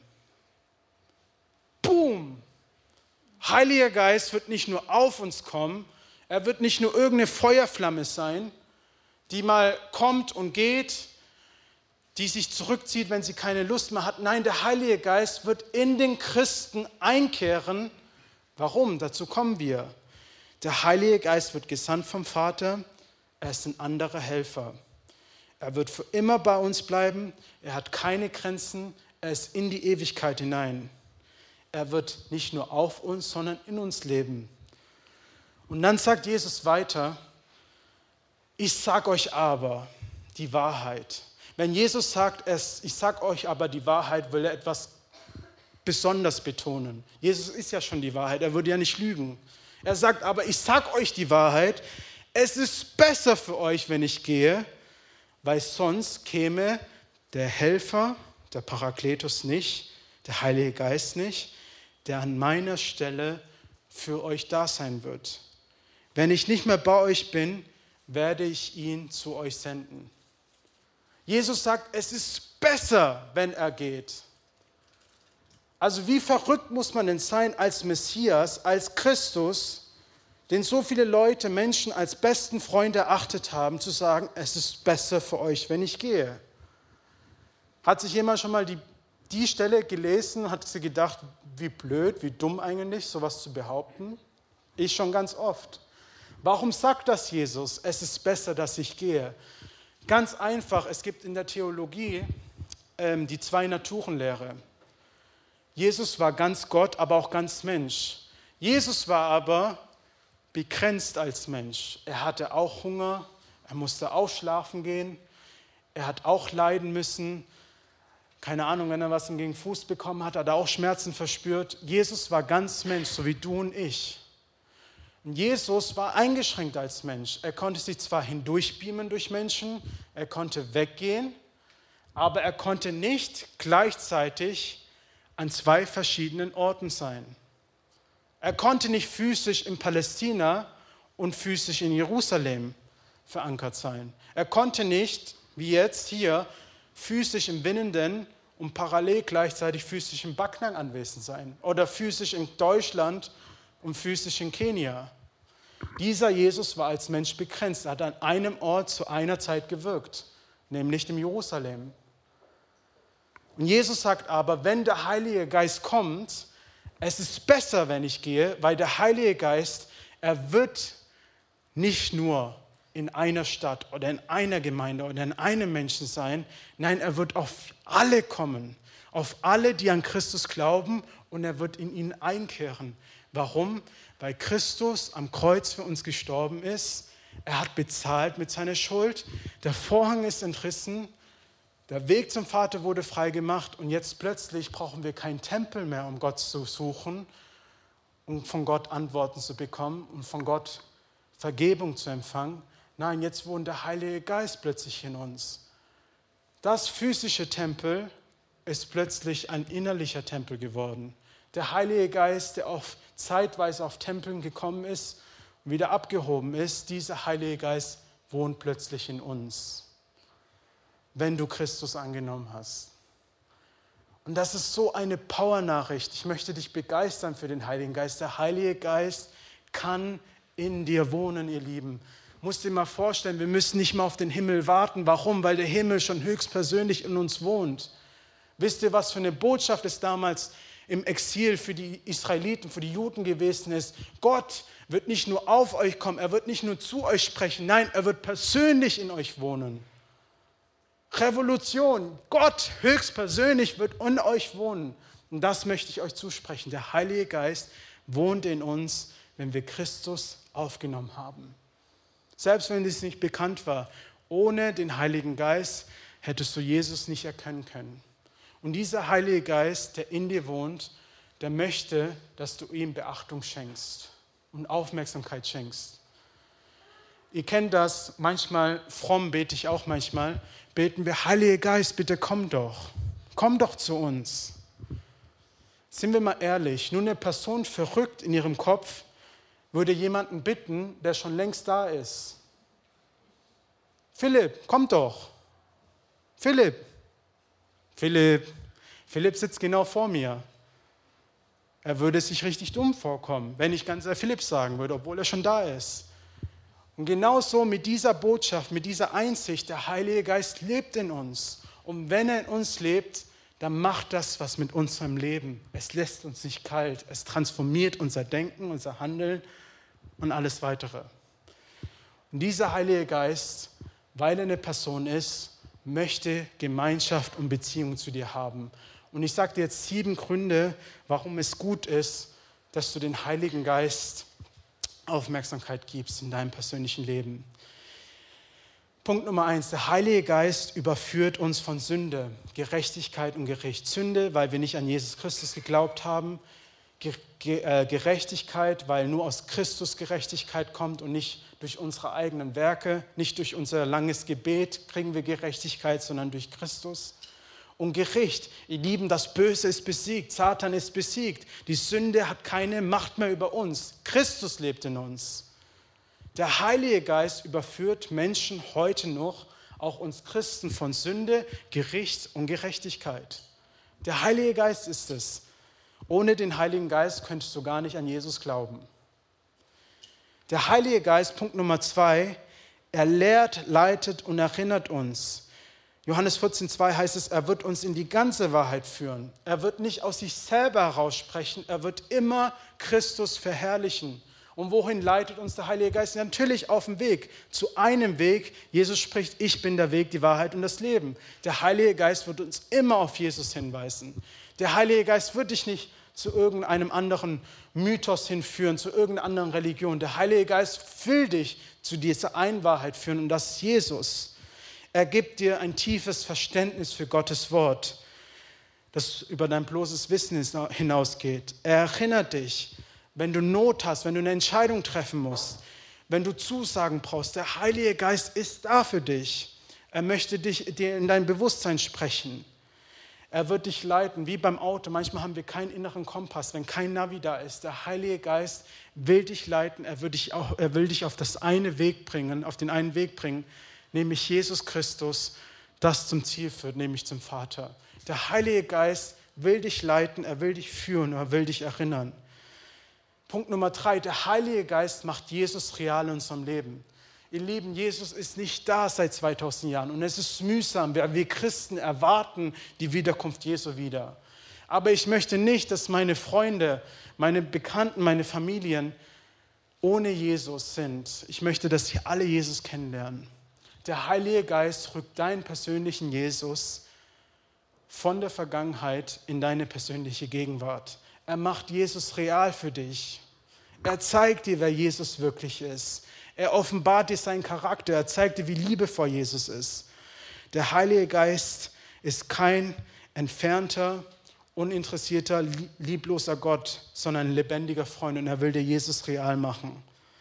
S1: Boom! Heiliger Geist wird nicht nur auf uns kommen, er wird nicht nur irgendeine Feuerflamme sein, die mal kommt und geht, die sich zurückzieht, wenn sie keine Lust mehr hat. Nein, der Heilige Geist wird in den Christen einkehren. Warum? Dazu kommen wir. Der Heilige Geist wird gesandt vom Vater, er ist ein anderer Helfer. Er wird für immer bei uns bleiben, er hat keine Grenzen, er ist in die Ewigkeit hinein. Er wird nicht nur auf uns, sondern in uns leben. Und dann sagt Jesus weiter, ich sage euch aber die Wahrheit. Wenn Jesus sagt, es, ich sage euch aber die Wahrheit, will er etwas besonders betonen. Jesus ist ja schon die Wahrheit, er würde ja nicht lügen. Er sagt aber, ich sage euch die Wahrheit, es ist besser für euch, wenn ich gehe, weil sonst käme der Helfer, der Parakletos nicht, der Heilige Geist nicht, der an meiner Stelle für euch da sein wird. Wenn ich nicht mehr bei euch bin, werde ich ihn zu euch senden. Jesus sagt, es ist besser, wenn er geht. Also wie verrückt muss man denn sein als Messias, als Christus, den so viele Leute, Menschen als besten Freund erachtet haben, zu sagen, es ist besser für euch, wenn ich gehe. Hat sich jemand schon mal die, die Stelle gelesen, hat sie gedacht, wie blöd, wie dumm eigentlich, sowas zu behaupten? Ich schon ganz oft. Warum sagt das Jesus, es ist besser, dass ich gehe? Ganz einfach, es gibt in der Theologie ähm, die Zwei-Naturen-Lehre. Jesus war ganz Gott, aber auch ganz Mensch. Jesus war aber begrenzt als Mensch. Er hatte auch Hunger, er musste auch schlafen gehen, er hat auch leiden müssen. Keine Ahnung, wenn er was gegen den Fuß bekommen hat, hat er auch Schmerzen verspürt. Jesus war ganz Mensch, so wie du und ich. Und Jesus war eingeschränkt als Mensch. Er konnte sich zwar hindurchbeamen durch Menschen, er konnte weggehen, aber er konnte nicht gleichzeitig an zwei verschiedenen Orten sein. Er konnte nicht physisch in Palästina und physisch in Jerusalem verankert sein. Er konnte nicht, wie jetzt hier, physisch im Winnenden und parallel gleichzeitig physisch in Backnang anwesend sein oder physisch in Deutschland und physisch in Kenia. Dieser Jesus war als Mensch begrenzt. Er hat an einem Ort zu einer Zeit gewirkt, nämlich in Jerusalem. Und Jesus sagt aber, wenn der Heilige Geist kommt, es ist besser, wenn ich gehe, weil der Heilige Geist, er wird nicht nur in einer Stadt oder in einer Gemeinde oder in einem Menschen sein, nein, er wird auf alle kommen, auf alle, die an Christus glauben, und er wird in ihnen einkehren. Warum? Weil Christus am Kreuz für uns gestorben ist. Er hat bezahlt mit seiner Schuld. Der Vorhang ist entrissen. Der Weg zum Vater wurde frei gemacht. Und jetzt plötzlich brauchen wir keinen Tempel mehr, um Gott zu suchen, um von Gott Antworten zu bekommen und von Gott Vergebung zu empfangen. Nein, jetzt wohnt der Heilige Geist plötzlich in uns. Das physische Tempel ist plötzlich ein innerlicher Tempel geworden. Der Heilige Geist, der auf, zeitweise auf Tempeln gekommen ist und wieder abgehoben ist, dieser Heilige Geist wohnt plötzlich in uns, wenn du Christus angenommen hast. Und das ist so eine Power-Nachricht. Ich möchte dich begeistern für den Heiligen Geist. Der Heilige Geist kann in dir wohnen, ihr Lieben. Musst dir mal vorstellen, wir müssen nicht mal auf den Himmel warten. Warum? Weil der Himmel schon höchstpersönlich in uns wohnt. Wisst ihr, was für eine Botschaft es damals im Exil für die Israeliten, für die Juden gewesen ist? Gott wird nicht nur auf euch kommen, er wird nicht nur zu euch sprechen, nein, er wird persönlich in euch wohnen. Revolution, Gott höchstpersönlich wird in euch wohnen. Und das möchte ich euch zusprechen. Der Heilige Geist wohnt in uns, wenn wir Christus aufgenommen haben. Selbst wenn es nicht bekannt war, ohne den Heiligen Geist hättest du Jesus nicht erkennen können. Und dieser Heilige Geist, der in dir wohnt, der möchte, dass du ihm Beachtung schenkst und Aufmerksamkeit schenkst. Ihr kennt das, manchmal, fromm bete ich auch manchmal, beten wir, Heiliger Geist, bitte komm doch, komm doch zu uns. Sind wir mal ehrlich, nur eine Person verrückt in ihrem Kopf würde jemanden bitten, der schon längst da ist. Philipp, komm doch. Philipp. Philipp. Philipp sitzt genau vor mir. Er würde sich richtig dumm vorkommen, wenn ich ganz Philipp sagen würde, obwohl er schon da ist. Und genauso mit dieser Botschaft, mit dieser Einsicht, der Heilige Geist lebt in uns. Und wenn er in uns lebt, dann macht das was mit unserem Leben. Es lässt uns nicht kalt. Es transformiert unser Denken, unser Handeln und alles Weitere. Und dieser Heilige Geist, weil er eine Person ist, möchte Gemeinschaft und Beziehung zu dir haben. Und ich sage dir jetzt sieben Gründe, warum es gut ist, dass du den Heiligen Geist Aufmerksamkeit gibst in deinem persönlichen Leben. Punkt Nummer eins, der Heilige Geist überführt uns von Sünde, Gerechtigkeit und Gericht. Sünde, weil wir nicht an Jesus Christus geglaubt haben. Gerechtigkeit, weil nur aus Christus Gerechtigkeit kommt und nicht durch unsere eigenen Werke, nicht durch unser langes Gebet kriegen wir Gerechtigkeit, sondern durch Christus. Und Gericht, ihr Lieben, das Böse ist besiegt, Satan ist besiegt, die Sünde hat keine Macht mehr über uns, Christus lebt in uns. Der Heilige Geist überführt Menschen heute noch, auch uns Christen, von Sünde, Gericht und Gerechtigkeit. Der Heilige Geist ist es. Ohne den Heiligen Geist könntest du gar nicht an Jesus glauben. Der Heilige Geist, Punkt Nummer zwei, er lehrt, leitet und erinnert uns. Johannes vierzehn zwei heißt es, er wird uns in die ganze Wahrheit führen. Er wird nicht aus sich selber heraussprechen, er wird immer Christus verherrlichen. Und wohin leitet uns der Heilige Geist? Natürlich auf dem Weg, zu einem Weg. Jesus spricht, ich bin der Weg, die Wahrheit und das Leben. Der Heilige Geist wird uns immer auf Jesus hinweisen. Der Heilige Geist wird dich nicht zu irgendeinem anderen Mythos hinführen, zu irgendeiner anderen Religion. Der Heilige Geist will dich zu dieser einen Wahrheit führen und das ist Jesus. Er gibt dir ein tiefes Verständnis für Gottes Wort, das über dein bloßes Wissen hinausgeht. Er erinnert dich, wenn du Not hast, wenn du eine Entscheidung treffen musst, wenn du Zusagen brauchst. Der Heilige Geist ist da für dich. Er möchte dich, dir in dein Bewusstsein sprechen. Er wird dich leiten, wie beim Auto. Manchmal haben wir keinen inneren Kompass, wenn kein Navi da ist. Der Heilige Geist will dich leiten. Er will dich, auch, er will dich auf das eine Weg bringen, auf den einen Weg bringen, nämlich Jesus Christus, das zum Ziel führt, nämlich zum Vater. Der Heilige Geist will dich leiten, er will dich führen, er will dich erinnern. Punkt Nummer drei, der Heilige Geist macht Jesus real in unserem Leben. Ihr Lieben, Jesus ist nicht da seit zweitausend Jahren und es ist mühsam. Wir, wir Christen erwarten die Wiederkunft Jesu wieder. Aber ich möchte nicht, dass meine Freunde, meine Bekannten, meine Familien ohne Jesus sind. Ich möchte, dass sie alle Jesus kennenlernen. Der Heilige Geist rückt deinen persönlichen Jesus von der Vergangenheit in deine persönliche Gegenwart. Er macht Jesus real für dich. Er zeigt dir, wer Jesus wirklich ist. Er offenbart dir seinen Charakter. Er zeigt dir, wie liebevoll Jesus ist. Der Heilige Geist ist kein entfernter, uninteressierter, liebloser Gott, sondern ein lebendiger Freund. Und er will dir Jesus real machen.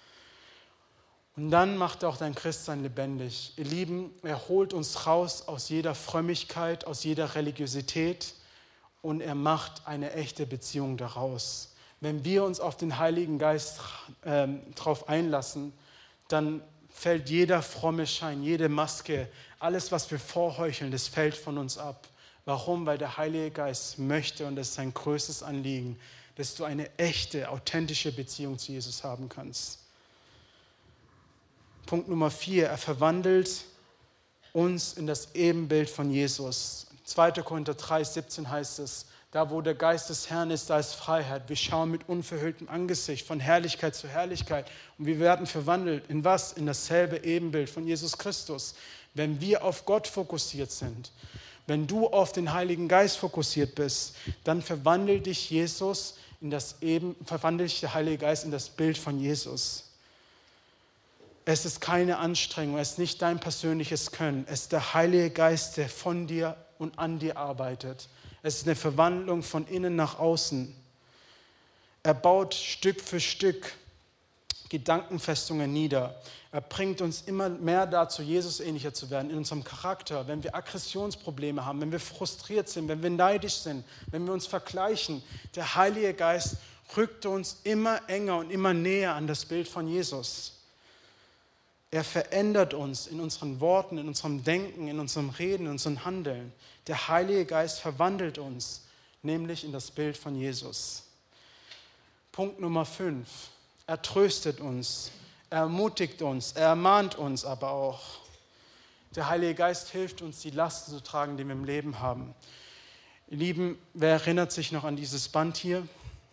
S1: Und dann macht er auch dein Christsein lebendig. Ihr Lieben, er holt uns raus aus jeder Frömmigkeit, aus jeder Religiosität. Und er macht eine echte Beziehung daraus. Wenn wir uns auf den Heiligen Geist äh, drauf einlassen, dann fällt jeder fromme Schein, jede Maske, alles, was wir vorheucheln, das fällt von uns ab. Warum? Weil der Heilige Geist möchte, und das ist sein größtes Anliegen, dass du eine echte, authentische Beziehung zu Jesus haben kannst. Punkt Nummer vier, er verwandelt uns in das Ebenbild von Jesus. zweiter. Korinther drei, siebzehn heißt es, da wo der Geist des Herrn ist, da ist Freiheit. Wir schauen mit unverhülltem Angesicht von Herrlichkeit zu Herrlichkeit. Und wir werden verwandelt. In was? In dasselbe Ebenbild von Jesus Christus. Wenn wir auf Gott fokussiert sind, wenn du auf den Heiligen Geist fokussiert bist, dann verwandelt dich Jesus in das Eben, verwandelt dich der Heilige Geist in das Bild von Jesus. Es ist keine Anstrengung, es ist nicht dein persönliches Können. Es ist der Heilige Geist, der von dir und an dir arbeitet. Es ist eine Verwandlung von innen nach außen. Er baut Stück für Stück Gedankenfestungen nieder. Er bringt uns immer mehr dazu, Jesus ähnlicher zu werden in unserem Charakter. Wenn wir Aggressionsprobleme haben, wenn wir frustriert sind, wenn wir neidisch sind, wenn wir uns vergleichen, der Heilige Geist rückt uns immer enger und immer näher an das Bild von Jesus. Er verändert uns in unseren Worten, in unserem Denken, in unserem Reden, in unserem Handeln. Der Heilige Geist verwandelt uns, nämlich in das Bild von Jesus. Punkt Nummer fünf. Er tröstet uns, er ermutigt uns, er ermahnt uns aber auch. Der Heilige Geist hilft uns, die Lasten zu tragen, die wir im Leben haben. Ihr Lieben, wer erinnert sich noch an dieses Band hier?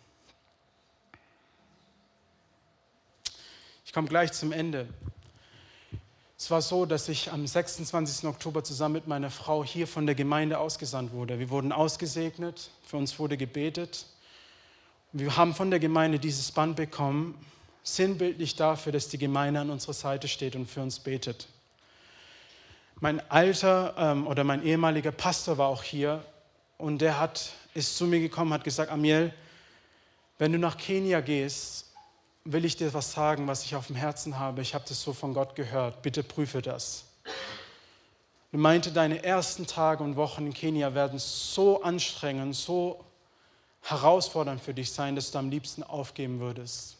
S1: Ich komme gleich zum Ende. Es war so, dass ich am sechsundzwanzigsten Oktober zusammen mit meiner Frau hier von der Gemeinde ausgesandt wurde. Wir wurden ausgesegnet, für uns wurde gebetet. Wir haben von der Gemeinde dieses Band bekommen, sinnbildlich dafür, dass die Gemeinde an unserer Seite steht und für uns betet. Mein alter ähm, oder mein ehemaliger Pastor war auch hier und der hat, ist zu mir gekommen, hat gesagt, Amiel, wenn du nach Kenia gehst, will ich dir was sagen, was ich auf dem Herzen habe. Ich habe das so von Gott gehört. Bitte prüfe das. Er meinte, deine ersten Tage und Wochen in Kenia werden so anstrengend, so herausfordernd für dich sein, dass du am liebsten aufgeben würdest.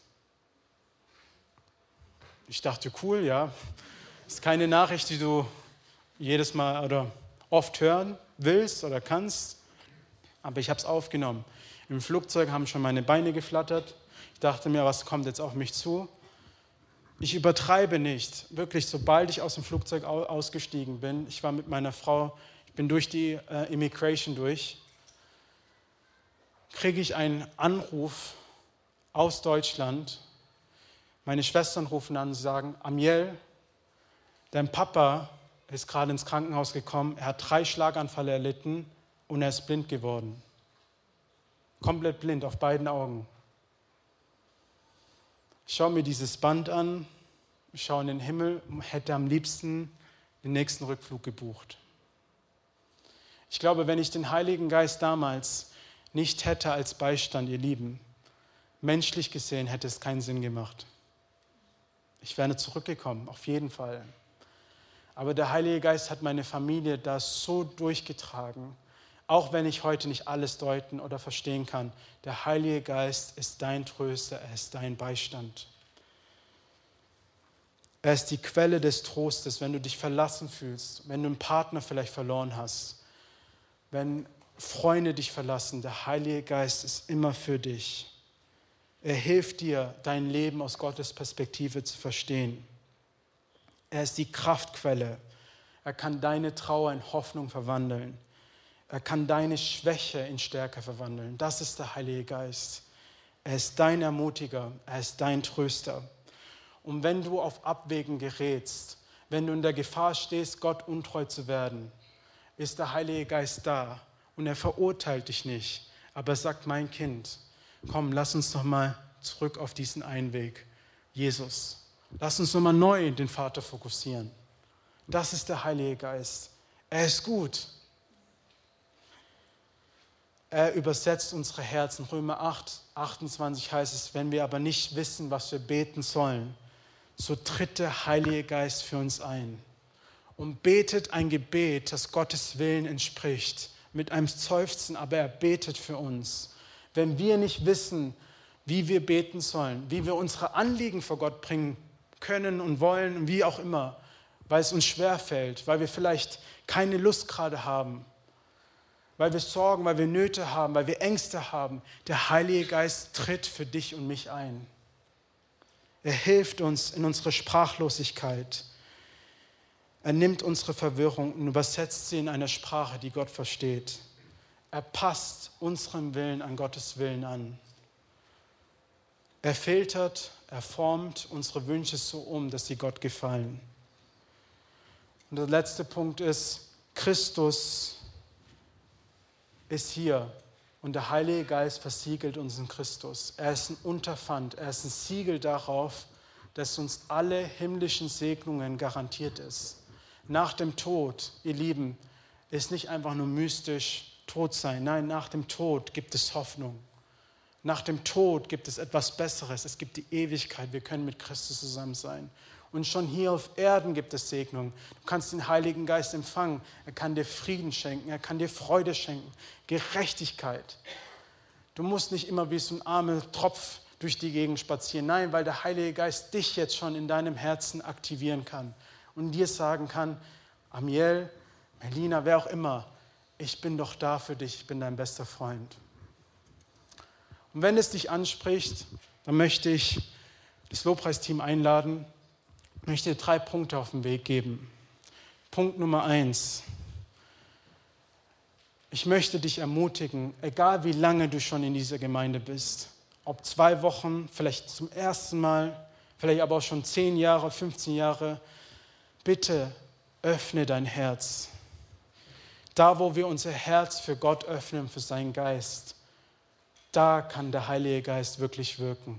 S1: Ich dachte, cool, ja. Das ist keine Nachricht, die du jedes Mal oder oft hören willst oder kannst. Aber ich habe es aufgenommen. Im Flugzeug haben schon meine Beine geflattert. Ich dachte mir, was kommt jetzt auf mich zu? Ich übertreibe nicht. Wirklich, sobald ich aus dem Flugzeug ausgestiegen bin, ich war mit meiner Frau, ich bin durch die äh, Immigration durch, kriege ich einen Anruf aus Deutschland. Meine Schwestern rufen an und sagen, Amiel, dein Papa ist gerade ins Krankenhaus gekommen, er hat drei Schlaganfälle erlitten und er ist blind geworden. Komplett blind auf beiden Augen. Ich schaue mir dieses Band an, ich schaue in den Himmel und hätte am liebsten den nächsten Rückflug gebucht. Ich glaube, wenn ich den Heiligen Geist damals nicht hätte als Beistand, ihr Lieben, menschlich gesehen hätte es keinen Sinn gemacht. Ich wäre zurückgekommen, auf jeden Fall. Aber der Heilige Geist hat meine Familie da so durchgetragen, auch wenn ich heute nicht alles deuten oder verstehen kann. Der Heilige Geist ist dein Tröster, er ist dein Beistand. Er ist die Quelle des Trostes, wenn du dich verlassen fühlst, wenn du einen Partner vielleicht verloren hast, wenn Freunde dich verlassen. Der Heilige Geist ist immer für dich. Er hilft dir, dein Leben aus Gottes Perspektive zu verstehen. Er ist die Kraftquelle. Er kann deine Trauer in Hoffnung verwandeln. Er kann deine Schwäche in Stärke verwandeln. Das ist der Heilige Geist. Er ist dein Ermutiger, er ist dein Tröster. Und wenn du auf Abwägen gerätst, wenn du in der Gefahr stehst, Gott untreu zu werden, ist der Heilige Geist da und er verurteilt dich nicht. Aber er sagt, mein Kind, komm, lass uns noch mal zurück auf diesen einen Weg. Jesus, lass uns noch mal neu den Vater fokussieren. Das ist der Heilige Geist. Er ist gut. Er übersetzt unsere Herzen. Römer acht, achtundzwanzig heißt es, wenn wir aber nicht wissen, was wir beten sollen, so tritt der Heilige Geist für uns ein und betet ein Gebet, das Gottes Willen entspricht, mit einem Seufzen, aber er betet für uns. Wenn wir nicht wissen, wie wir beten sollen, wie wir unsere Anliegen vor Gott bringen können und wollen und wie auch immer, weil es uns schwerfällt, weil wir vielleicht keine Lust gerade haben, weil wir Sorgen, weil wir Nöte haben, weil wir Ängste haben. Der Heilige Geist tritt für dich und mich ein. Er hilft uns in unserer Sprachlosigkeit. Er nimmt unsere Verwirrung und übersetzt sie in eine Sprache, die Gott versteht. Er passt unseren Willen an Gottes Willen an. Er filtert, er formt unsere Wünsche so um, dass sie Gott gefallen. Und der letzte Punkt ist, Christus ist hier und der Heilige Geist versiegelt uns in Christus. Er ist ein Unterpfand, er ist ein Siegel darauf, dass uns alle himmlischen Segnungen garantiert ist. Nach dem Tod, ihr Lieben, ist nicht einfach nur mystisch tot sein. Nein, nach dem Tod gibt es Hoffnung. Nach dem Tod gibt es etwas Besseres. Es gibt die Ewigkeit. Wir können mit Christus zusammen sein. Und schon hier auf Erden gibt es Segnung. Du kannst den Heiligen Geist empfangen. Er kann dir Frieden schenken. Er kann dir Freude schenken. Gerechtigkeit. Du musst nicht immer wie so ein armer Tropf durch die Gegend spazieren. Nein, weil der Heilige Geist dich jetzt schon in deinem Herzen aktivieren kann und dir sagen kann, Amiel, Melina, wer auch immer, ich bin doch da für dich. Ich bin dein bester Freund. Und wenn es dich anspricht, dann möchte ich das Lobpreisteam einladen, möchte dir drei Punkte auf den Weg geben. Punkt Nummer eins. Ich möchte dich ermutigen, egal wie lange du schon in dieser Gemeinde bist, ob zwei Wochen, vielleicht zum ersten Mal, vielleicht aber auch schon zehn Jahre, fünfzehn Jahre, bitte öffne dein Herz. Da, wo wir unser Herz für Gott öffnen, für seinen Geist, da kann der Heilige Geist wirklich wirken.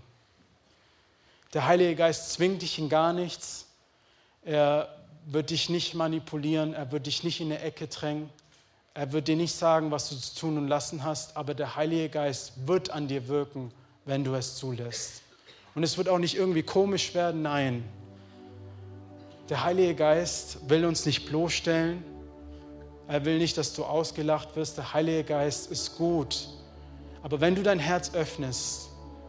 S1: Der Heilige Geist zwingt dich in gar nichts. Er wird dich nicht manipulieren, er wird dich nicht in eine Ecke drängen. Er wird dir nicht sagen, was du zu tun und lassen hast, aber der Heilige Geist wird an dir wirken, wenn du es zulässt. Und es wird auch nicht irgendwie komisch werden, nein. Der Heilige Geist will uns nicht bloßstellen. Er will nicht, dass du ausgelacht wirst. Der Heilige Geist ist gut. Aber wenn du dein Herz öffnest,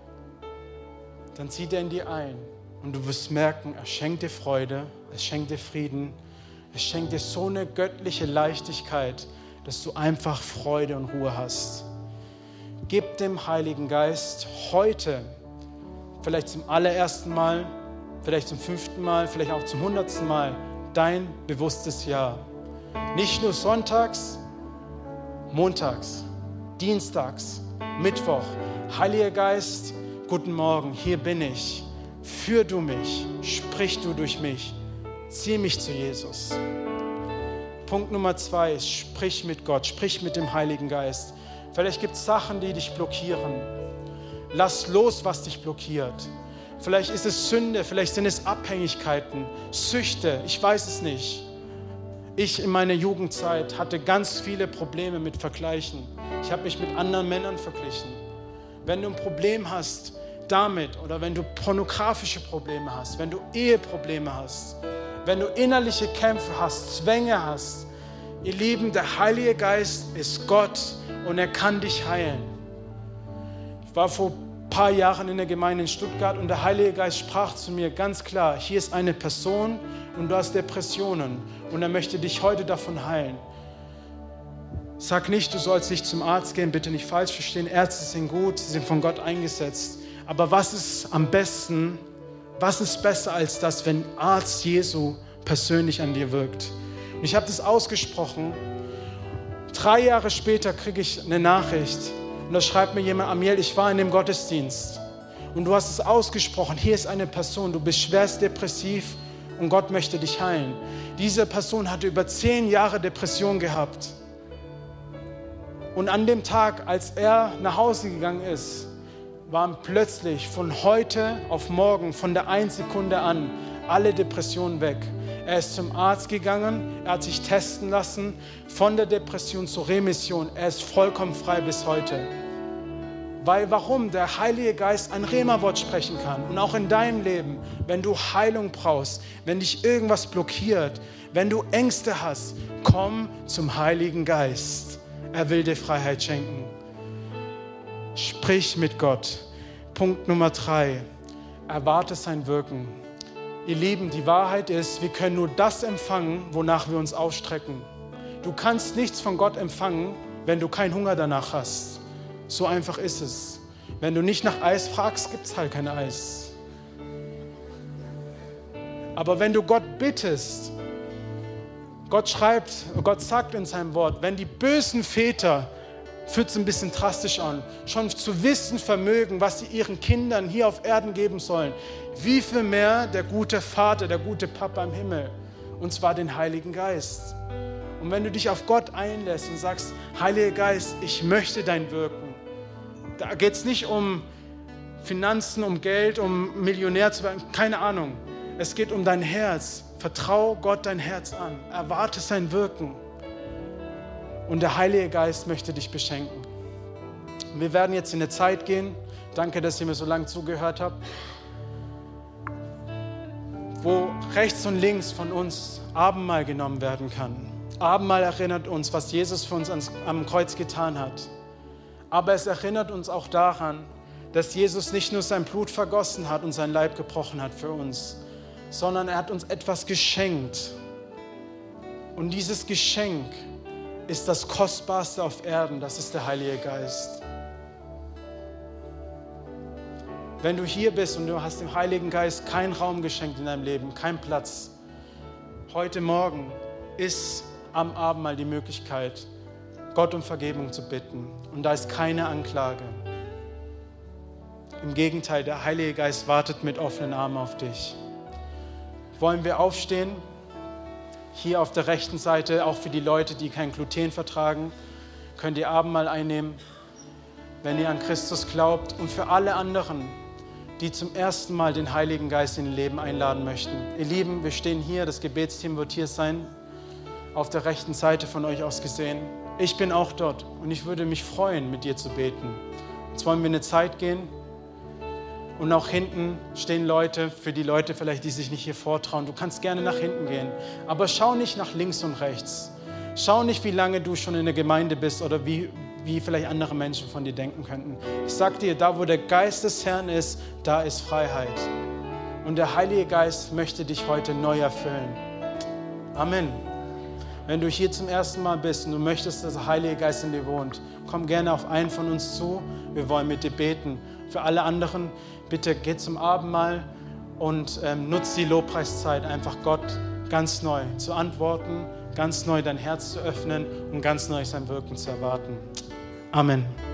S1: dann zieht er in dir ein und du wirst merken, er schenkt dir Freude, er schenkt dir Frieden, er schenkt dir so eine göttliche Leichtigkeit, dass du einfach Freude und Ruhe hast. Gib dem Heiligen Geist heute, vielleicht zum allerersten Mal, vielleicht zum fünften Mal, vielleicht auch zum hundertsten Mal, dein bewusstes Ja. Nicht nur sonntags, montags, dienstags, Mittwoch. Heiliger Geist, guten Morgen, hier bin ich. Führ du mich, sprich du durch mich, zieh mich zu Jesus. Punkt Nummer zwei ist, sprich mit Gott, sprich mit dem Heiligen Geist. Vielleicht gibt es Sachen, die dich blockieren. Lass los, was dich blockiert. Vielleicht ist es Sünde, vielleicht sind es Abhängigkeiten, Süchte, ich weiß es nicht. Ich in meiner Jugendzeit hatte ganz viele Probleme mit Vergleichen. Ich habe mich mit anderen Männern verglichen. Wenn du ein Problem hast damit oder wenn du pornografische Probleme hast, wenn du Eheprobleme hast, wenn du innerliche Kämpfe hast, Zwänge hast, ihr Lieben, der Heilige Geist ist Gott und er kann dich heilen. Ich war vor ein paar Jahren in der Gemeinde in Stuttgart und der Heilige Geist sprach zu mir ganz klar, hier ist eine Person und du hast Depressionen und er möchte dich heute davon heilen. Sag nicht, du sollst nicht zum Arzt gehen, bitte nicht falsch verstehen, Ärzte sind gut, sie sind von Gott eingesetzt. Aber was ist am besten, was ist besser als das, wenn Arzt Jesu persönlich an dir wirkt? Und ich habe das ausgesprochen. Drei Jahre später kriege ich eine Nachricht und da schreibt mir jemand, Amiel, ich war in dem Gottesdienst und du hast es ausgesprochen, hier ist eine Person, du bist schwerst depressiv und Gott möchte dich heilen. Diese Person hatte über zehn Jahre Depression gehabt. Und an dem Tag, als er nach Hause gegangen ist, waren plötzlich von heute auf morgen, von der einen Sekunde an, alle Depressionen weg. Er ist zum Arzt gegangen, er hat sich testen lassen, von der Depression zur Remission. Er ist vollkommen frei bis heute. Weil warum? Der Heilige Geist ein Rema-Wort sprechen kann. Und auch in deinem Leben, wenn du Heilung brauchst, wenn dich irgendwas blockiert, wenn du Ängste hast, komm zum Heiligen Geist. Er will dir Freiheit schenken. Sprich mit Gott. Punkt Nummer drei. Erwarte sein Wirken. Ihr Lieben, die Wahrheit ist, wir können nur das empfangen, wonach wir uns ausstrecken. Du kannst nichts von Gott empfangen, wenn du keinen Hunger danach hast. So einfach ist es. Wenn du nicht nach Eis fragst, gibt es halt kein Eis. Aber wenn du Gott bittest, Gott schreibt, Gott sagt in seinem Wort, wenn die bösen Väter, fühlt es ein bisschen drastisch an, schon zu wissen vermögen, was sie ihren Kindern hier auf Erden geben sollen, wie viel mehr der gute Vater, der gute Papa im Himmel, und zwar den Heiligen Geist. Und wenn du dich auf Gott einlässt und sagst, Heiliger Geist, ich möchte dein Wirken, da geht es nicht um Finanzen, um Geld, um Millionär zu werden, keine Ahnung. Es geht um dein Herz. Vertrau Gott dein Herz an. Erwarte sein Wirken. Und der Heilige Geist möchte dich beschenken. Wir werden jetzt in eine Zeit gehen. Danke, dass ihr mir so lange zugehört habt. Wo rechts und links von uns Abendmahl genommen werden kann. Abendmahl erinnert uns, was Jesus für uns am Kreuz getan hat. Aber es erinnert uns auch daran, dass Jesus nicht nur sein Blut vergossen hat und sein Leib gebrochen hat für uns, sondern er hat uns etwas geschenkt. Und dieses Geschenk ist das Kostbarste auf Erden, das ist der Heilige Geist. Wenn du hier bist und du hast dem Heiligen Geist keinen Raum geschenkt in deinem Leben, keinen Platz, heute Morgen ist am Abendmahl die Möglichkeit, Gott um Vergebung zu bitten. Und da ist keine Anklage. Im Gegenteil, der Heilige Geist wartet mit offenen Armen auf dich. Wollen wir aufstehen? Hier auf der rechten Seite, auch für die Leute, die kein Gluten vertragen, könnt ihr Abendmahl einnehmen, wenn ihr an Christus glaubt. Und für alle anderen, die zum ersten Mal den Heiligen Geist in ihr Leben einladen möchten. Ihr Lieben, wir stehen hier, das Gebetsteam wird hier sein, auf der rechten Seite von euch aus gesehen. Ich bin auch dort und ich würde mich freuen, mit dir zu beten. Jetzt wollen wir eine Zeit gehen. Und auch hinten stehen Leute, für die Leute vielleicht, die sich nicht hier vortrauen. Du kannst gerne nach hinten gehen, aber schau nicht nach links und rechts. Schau nicht, wie lange du schon in der Gemeinde bist oder wie, wie vielleicht andere Menschen von dir denken könnten. Ich sag dir, da wo der Geist des Herrn ist, da ist Freiheit. Und der Heilige Geist möchte dich heute neu erfüllen. Amen. Wenn du hier zum ersten Mal bist und du möchtest, dass der Heilige Geist in dir wohnt, komm gerne auf einen von uns zu. Wir wollen mit dir beten. Für alle anderen, bitte geh zum Abendmahl und ähm, nutz die Lobpreiszeit, einfach Gott ganz neu zu antworten, ganz neu dein Herz zu öffnen und ganz neu sein Wirken zu erwarten. Amen.